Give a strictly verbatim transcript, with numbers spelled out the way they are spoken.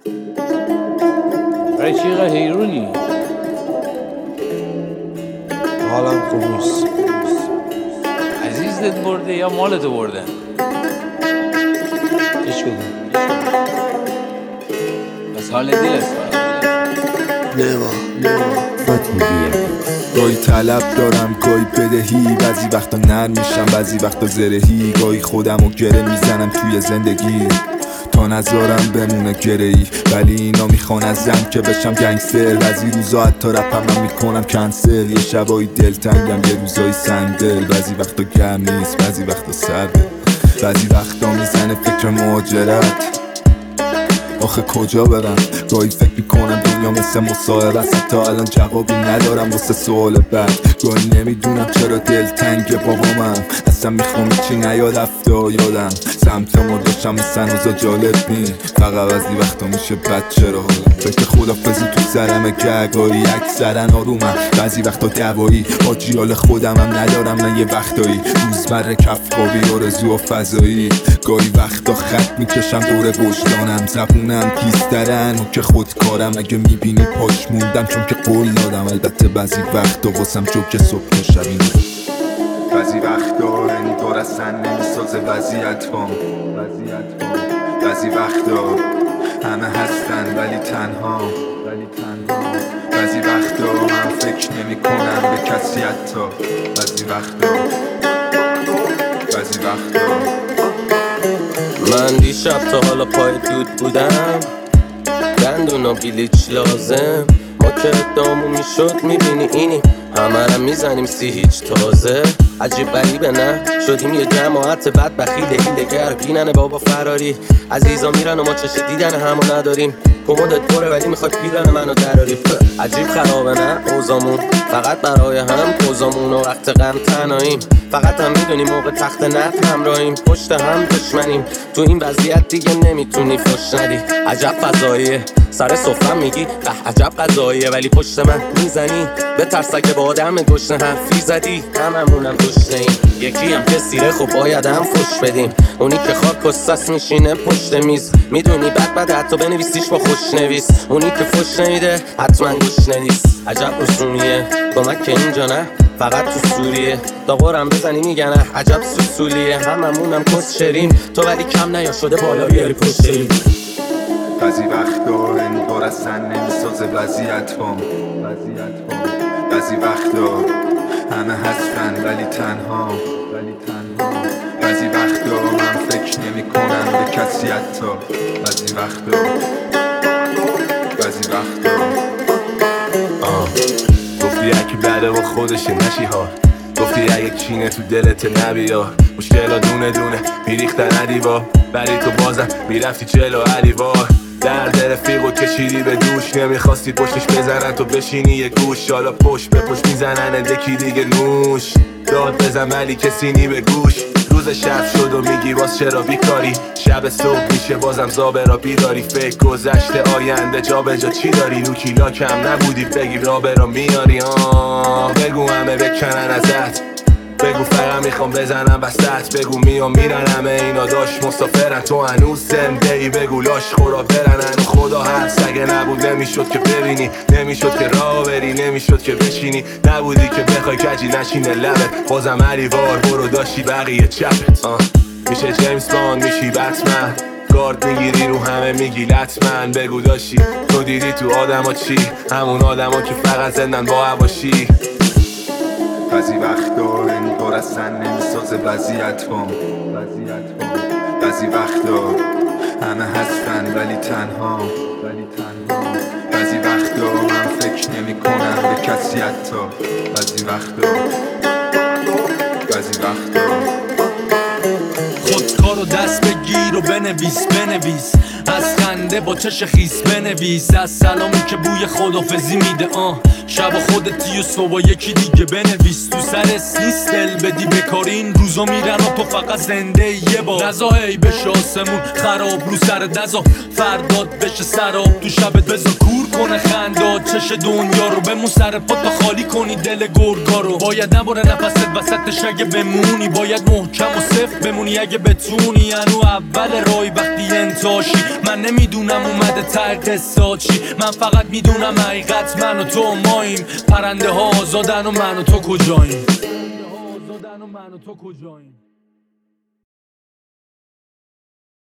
برای چی اینقدر حیرونی؟ حالم خوب نیست. عزیزت برده یا مالتو بردن؟ هیچ کدوم. بس حال دل است. نوا نوا گاهی طلب دارم گاهی بدهی، بعضی وقتا نرم میشم بعضی وقتا زرهی، گاهی خودم رو گره میزنم توی زندگی تا نذارم بمونه گرهی، ولی اینا میخوان ازم که بشم گنگستر، بعضی روزا حتی رپم هم میکنم کنسل، یه شبایی دلتنگم یه روزایی سنگدل، بعضی وقتا گرم نیست بعضی وقتا سرده، بعضی وقتا میزنه فکر مهاجرت آخه کجا برم. گاهی فکر میکنم دنیا مثل مصاحبه است، تا الان جوابی ندارم واسه سوال بعد، گاهی نمیدونم چرا دلتنگ بابامم، اصلا میخوام چی نیاد افتا یادم، سمت مرداشم مثل هنوزا جالب نی، فقط بعضی وقتا میشه بد چرا حالم فکر خدافزی تو سرمه که گاهی اکثرا آرومم، بعضی وقتا دوایی آجیال خودم هم ندارم نه یه وقتایی، روزمره کفقابی آرزو و فضایی، گاهی وقتا خط میکشم دور وجدانم، زبونم تیزترن که خودکارم، اگه میبینی پاش موندم چون که قول دادم، البته بعضی وقتا واسم جوک صبح شبینه، بعضی وقتا انگار اصلا نمیسازه وضعیت بام، بعضی وقتا همه هستن ولی تنها، بعضی وقتا من فکر نمی کنم به کسی حتی، بعضی وقتا بعضی وقتا من دیشب تا حالا پای دود بودم، دندون و بلیچ لازم، ما که ادامون میشد میبینی اینی همه را میزنیم سی هیچ تازه، عجیب غریبه نه شدیم یه جماعت بد بخیل هیلگر، بینن بابا فراری عزیزا میرن و ما چش دیدن همو نداریم، کمودت پره ولی میخواد پیرن منو دراری، عجیب خرابه نه اوزامون فقط برای هم پوزامون و وقت غم تنهاییم، فقط هم میدونیم موقع تخت نفت همراهیم، پشت هم دشمنیم، تو این وضعیت دیگه نمیتونی فش ندی، عجب فضاییه سر سفرم میگی اه عجب قضاییه، ولی پشت من میزنی به ترس اگه با آدم گشنه حرفی زدی، هممونم گشنه ایم، یکی هم که سیره خب باید هم فش بدیم، اونی که خاک و سس میشینه پشت میز، میدونی بد بد حتی بنویسیش با خوش نویس، اونی که فش نمیده حتما گوش نویس، عجب رسومیه کمک که اینجا نه فقط تو سوریه، داغورم بزنی میگن عجب سوسولیه، هممونم کس شریم تو ولی کم نیا شده بالا بیاری پشتیم، بعضی وقتا انگار اصلا نمیسازه وضعیت بام، بعضی وقتا همه هستن ولی تنها، بعضی وقتا من فکر نمی کنم به کسی حتی، بعضی وقتا بعضی وقتا آه گفتی اکی بده و خودشه نشی ها، گفتی اگه کینه تو دلت نبیا، مشکلا دونه دونه میریختن عدیبا، ولی تو بازم میرفتی جلو علیوار، درد رفیقو کشیدی به دوش، نمیخواستی پشتش بزنن تو بشینی یه گوش، حالا پشت به پشت میزنن دکی دیگه نوش، داد بزن ولی کسی نی به گوش، روز شب شد و میگی باز چرا بیکاری، شب صبح میشه بازم زابه را بیداری، فکر گذشته آینده جا به جا چی داری، رو کیلا کم نبودی بگی رابه را میاری، آه بگو همه بکنن ازت، بگو فقط میخوام بزنم وسط، بگو میام میرن همه اینا داشت مسافرن، تو هنوز زنده ای بگو لاش خورا برنن، خدا هست اگه نبود نمیشد که ببینی، نمیشد که راه بری، نمیشد که بشینی، نبودی که بخوای کجی نشینه لبت، بازم علیوار برو داشتی بقیه چپت، آه میشه جیمز باند میشی بتمن، گارد میگیری رو همه میگی لطمن، بگو داشتی تو دیدی تو آدم ها چی، همون آدم ها که فقط زندن با هواشی، بعضی وقتا انگار اصلا نمیسازه وضعیت بام، بعضی وقتا همه هستن ولی تنها، بعضی وقتا من فکر نمی کنم به کسی حتی، بعضی وقتا بعضی وقتا خودکارو دست بگیر و بنویس بنویس، از خنده با چش خیس بنویس، از سلامی که بوی خدافزی میده، آه شب خودتی و صبح یکی دیگه بنویس، تو سر نیست دل بدی بکاری، این روزا میرن و تو فقط زنده یه بار، نزا هی بشه آسمون خراب رو سر دزا، فرداد بشه سراب تو شبت بزا کور میکنه خندات چش دنیا رو، بمون سر پا تا خالی کنی دل گرگا رو. باید نباره نفست وسطش اگه بمونی، باید محکم و صفر بمونی اگه بتونی. انو اول رای وقتی انتاشی، من نمیدونم اومده ته قصه چی، من فقط میدونم حقیقت من و تو و ماییم. پرنده ها آزادن و من و تو کجاییم؟